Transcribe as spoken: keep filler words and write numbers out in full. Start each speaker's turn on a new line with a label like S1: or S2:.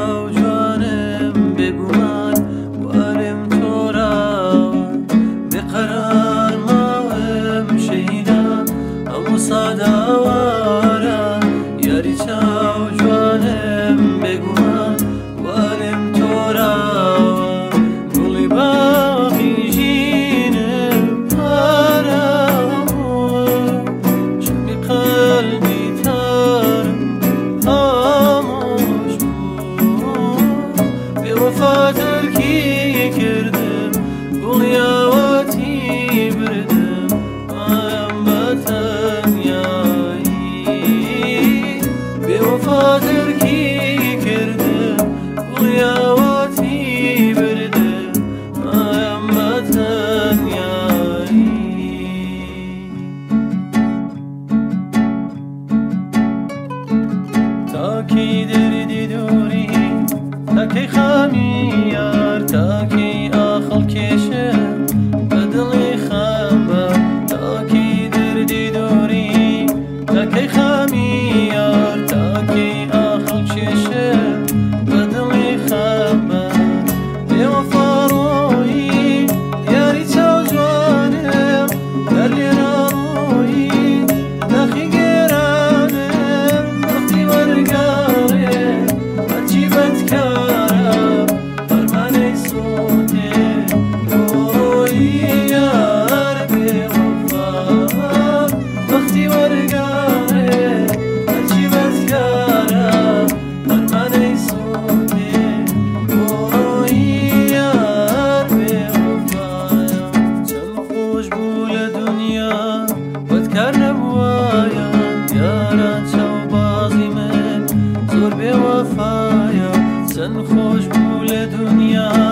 S1: چاو جوانم بگومان وارم تورا بقرار ماهم شهیدا همو ساداوارا یاری چاو جوانم بگومان وارم تورا گلی باقی جینم پارامو شمی قلبی تارم خاموش بود به وفا ترکی کردم گلیاواتی بردم مایم با تنیایی به وفا ترکی کردم گلیاواتی بردم مایم با تنیایی تاکی دردی دوری تاکی خامی یار تاکی آخل کشه بدلی خامه تاکی دردی دوری تاکی خامی یار تاکی آخل کشه بدلی خامه به وفا روی یاری چاو جوانم در لیرا روی نخی گرانم وقتی ورگاره بچی بدکارم فرمانه سوته روی یار به وفا وقتی ورگاره بچی بدکارم فرمانه سوته روی یار به وفا چند خوش بول دنیا بدکار نبوایا یاران چاو بازی من زور به وفایا چند خوش بول دنیا